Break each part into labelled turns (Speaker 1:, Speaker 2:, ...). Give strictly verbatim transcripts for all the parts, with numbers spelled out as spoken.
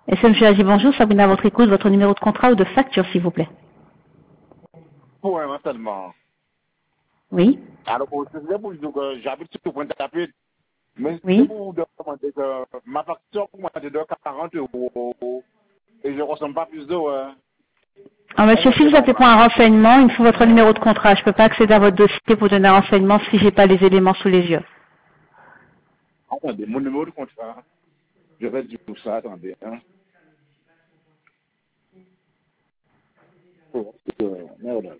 Speaker 1: Et c'est M. Agi, bonjour, Sabrina à votre écoute, votre numéro de contrat ou de facture, s'il vous plaît.
Speaker 2: Pour un renseignement.
Speaker 1: Oui.
Speaker 2: Alors, c'est pour dire que j'habite sur le point d'appel, mais
Speaker 1: Oui.
Speaker 2: c'est pour vous demander que ma facture pour moi c'est de quarante euros et je ne ressemble pas plus d'eau. Hein.
Speaker 1: Ah, monsieur, si vous appelez pour un renseignement, il me faut votre numéro de contrat. Je ne peux pas accéder à votre dossier pour donner un renseignement si j'ai pas les éléments sous les yeux.
Speaker 2: Attendez, mon numéro de contrat, je vais dire tout ça, attendez. Hein. Oh, euh, merde.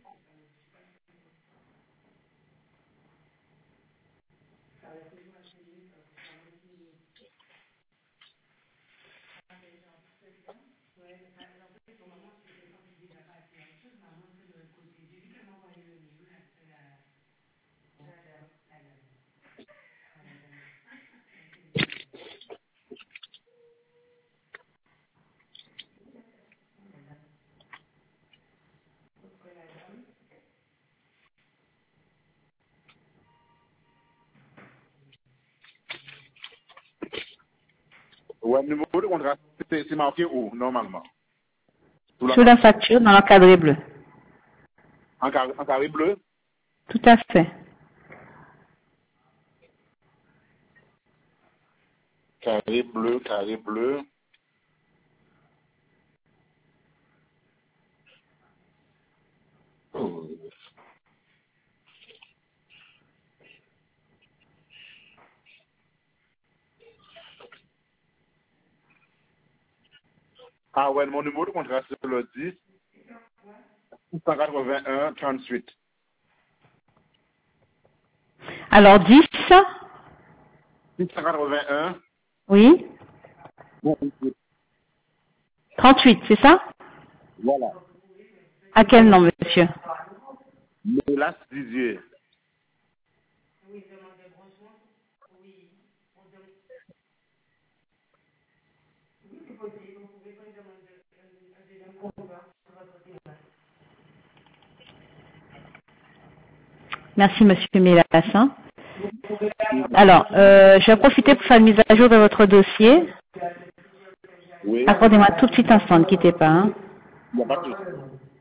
Speaker 2: Ouais, le numéro de contrat, c'est c'est marqué où, normalement? Sous la
Speaker 1: Sur la
Speaker 2: facture.
Speaker 1: facture, dans l'encadré bleu.
Speaker 2: En carré, en carré bleu?
Speaker 1: Tout à fait.
Speaker 2: Carré bleu, carré bleu. Oh. Ah ouais, mon numéro de contrat, c'est le dix, six cent quatre-vingt-un, trente-huit.
Speaker 1: Alors, dix.
Speaker 2: six cent quatre-vingt-un,
Speaker 1: Oui.
Speaker 2: trente-huit.
Speaker 1: trente-huit, c'est ça?
Speaker 2: Voilà.
Speaker 1: À quel nom, monsieur?
Speaker 2: Mélas Didier.
Speaker 1: Merci, monsieur Mélassin. Alors, euh, je vais profiter pour faire une mise à jour de votre dossier.
Speaker 2: Oui.
Speaker 1: Accordez-moi un tout petit instant, ne quittez pas. Hein.
Speaker 2: Il n'y a pas de souci.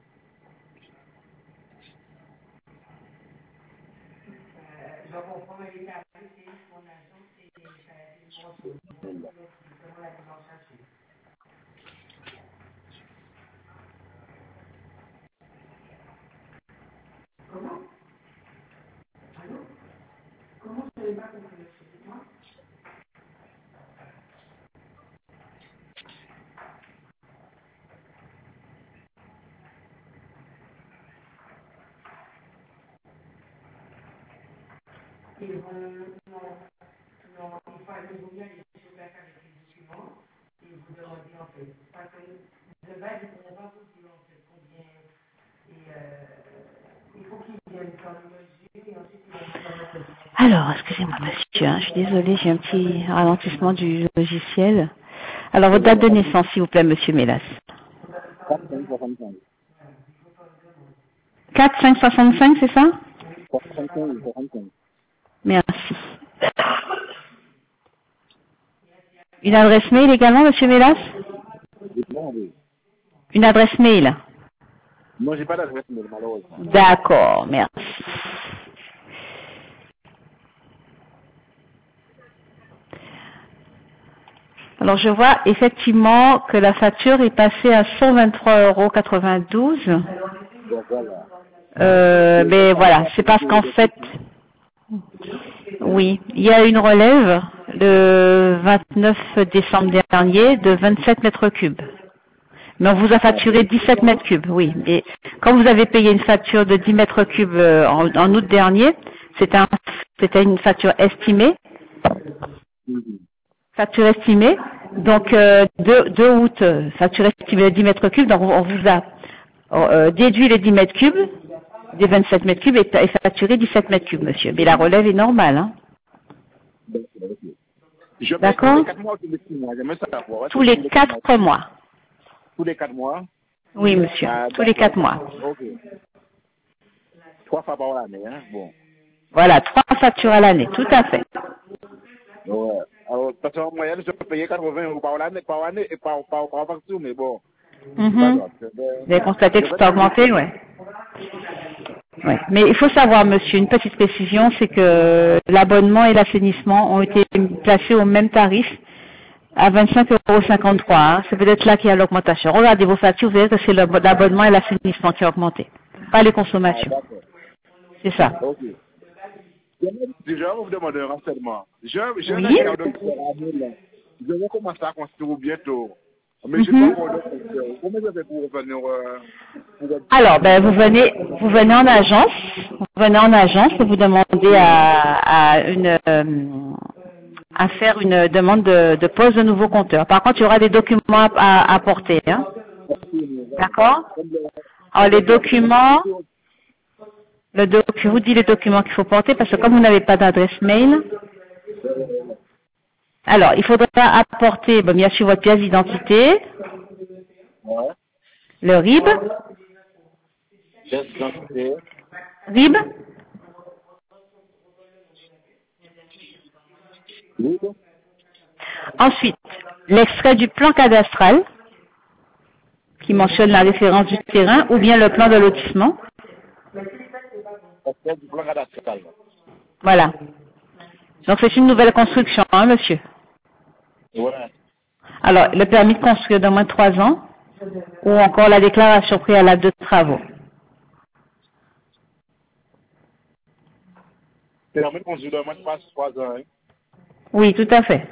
Speaker 1: Alors, excusez-moi, monsieur, hein, je suis désolée, j'ai un petit ralentissement du logiciel. Alors, votre date de naissance, s'il vous plaît, monsieur Mélas.
Speaker 2: quatre cinq soixante-cinq.
Speaker 1: quatre cinq soixante-cinq, c'est ça?
Speaker 2: soixante-cinq ou soixante-cinq.
Speaker 1: Merci. Une adresse mail également, monsieur Mélas?
Speaker 2: Non, oui.
Speaker 1: Une adresse mail.
Speaker 2: Non, j'ai pas d'adresse mail, malheureusement.
Speaker 1: D'accord, merci. Alors, je vois effectivement que la facture est passée à cent vingt-trois euros quatre-vingt-douze.
Speaker 2: Donc voilà.
Speaker 1: Euh,
Speaker 2: Et
Speaker 1: mais
Speaker 2: ça me
Speaker 1: voilà,
Speaker 2: va
Speaker 1: c'est
Speaker 2: pour
Speaker 1: parce
Speaker 2: le
Speaker 1: qu'en fait,
Speaker 2: déficit.
Speaker 1: oui, il y a une relève le vingt-neuf décembre dernier de vingt-sept mètres cubes. Mais on vous a
Speaker 2: Ah,
Speaker 1: facturé dix-sept mètres cubes, oui. Et quand vous avez payé une facture de dix mètres cubes euh, en, en août dernier, c'était un, c'était une facture estimée,
Speaker 2: mhm.
Speaker 1: facture estimée. Donc euh, deux août, euh, facture estimée de dix mètres cubes. Donc on, on vous a euh, déduit les dix mètres cubes des vingt-sept mètres cubes et, et facturé dix-sept mètres cubes, monsieur. Mais la relève est normale, hein.
Speaker 2: D'accord, ok. Je paye tous les
Speaker 1: D'accord?
Speaker 2: quatre mois ou tous les six mois. J'aimerais savoir. Est-ce
Speaker 1: Tous
Speaker 2: que c'est
Speaker 1: les
Speaker 2: tous les quatre mois?
Speaker 1: quatre mois.
Speaker 2: Tous les quatre mois?
Speaker 1: Oui, monsieur.
Speaker 2: Ah,
Speaker 1: Tous les
Speaker 2: d'accord,
Speaker 1: quatre mois.
Speaker 2: d'accord. Ok. Trois fois par année, hein? Bon.
Speaker 1: Voilà, trois factures à l'année, tout à fait.
Speaker 2: Ouais. Alors, de toute façon, en moyenne, je payais quatre-vingts euros par année, par année et par, par, par facture, mais bon.
Speaker 1: Mhm. Vous avez constaté que ça a augmenté, ouais. Ouais. Mais il faut savoir, monsieur, une petite précision, c'est que l'abonnement et l'assainissement ont été placés au même tarif à vingt-cinq euros cinquante-trois. Hein. C'est peut-être là qu'il y a l'augmentation. Regardez vos factures, vous verrez que c'est l'abonnement et l'assainissement qui a augmenté, pas les consommations.
Speaker 2: Ah, d'accord.
Speaker 1: C'est ça.
Speaker 2: Ok. Je vais vous demander un renseignement. Je, je
Speaker 1: Oui.
Speaker 2: vais regarder je vais commencer à construire bientôt. Mais je
Speaker 1: Mhm.
Speaker 2: sais pas encore de comment je vais pour revenir. Euh, pour...
Speaker 1: Alors, ben, vous venez, vous venez en agence, vous venez en agence et vous demandez à, à une, euh, à faire une demande de, de pose de nouveau compteur. Par contre, il y aura des documents à, à apporter. Hein. D'accord? Alors, les documents, le doc, je vous dis les documents qu'il faut porter parce que comme vous n'avez pas d'adresse mail, alors, il faudra apporter, bon, bien sûr, votre pièce d'identité,
Speaker 2: Ouais.
Speaker 1: le R I B,
Speaker 2: D'identité.
Speaker 1: R I B,
Speaker 2: Oui.
Speaker 1: ensuite, l'extrait du plan cadastral, qui mentionne la référence du terrain, ou bien le plan de lotissement.
Speaker 2: Extrait du plan cadastral.
Speaker 1: Voilà. Donc, c'est une nouvelle construction, hein, monsieur.
Speaker 2: Ouais.
Speaker 1: Alors, le permis de construire de moins de trois ans, ou encore la déclaration préalable de travaux.
Speaker 2: Permis de conduire de moins de trois ans. Hein.
Speaker 1: Oui, tout à fait.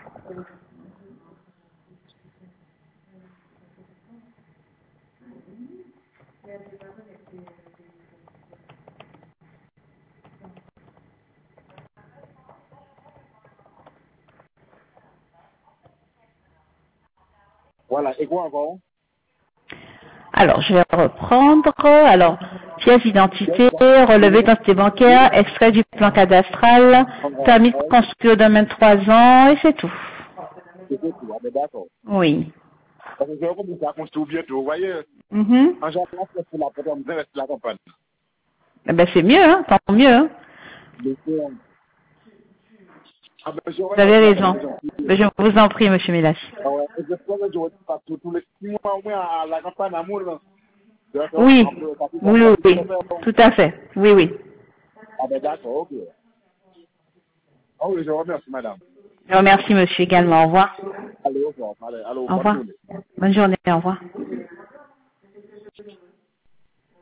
Speaker 2: Voilà. Et quoi encore?
Speaker 1: Alors, je vais reprendre. Alors, pièce d'identité, relevé d'identité bancaire, extrait du plan cadastral, permis de construire de moins de trois ans, et c'est tout.
Speaker 2: C'est tout. Ah, ben d'accord.
Speaker 1: Oui.
Speaker 2: Parce que je vais commencer à construire bientôt. Vous voyez,
Speaker 1: Mhm.
Speaker 2: en général, c'est la première de rester la campagne.
Speaker 1: Eh ben, c'est mieux, hein, tant mieux. Hein.
Speaker 2: Mais c'est, euh, ah ben, je
Speaker 1: Vous avez
Speaker 2: remercie madame,
Speaker 1: raison.
Speaker 2: c'est gentil.
Speaker 1: Mais je vous en prie, monsieur Milas.
Speaker 2: Ah ouais. Et j'espère que je vais passer tous les six mois au moins à la campagne d'amour. Là. D'accord.
Speaker 1: Oui.
Speaker 2: On peut passer ça
Speaker 1: Oui, oui,
Speaker 2: pour
Speaker 1: oui.
Speaker 2: le faire.
Speaker 1: Tout à fait. Oui, oui.
Speaker 2: Ah ben d'accord, ok. Ah oui, je remercie madame.
Speaker 1: Je vous remercie, monsieur, également. Au revoir.
Speaker 2: Allez, au revoir. Allez, allô,
Speaker 1: Au
Speaker 2: bonne
Speaker 1: revoir.
Speaker 2: journée.
Speaker 1: Bonne journée. Au revoir.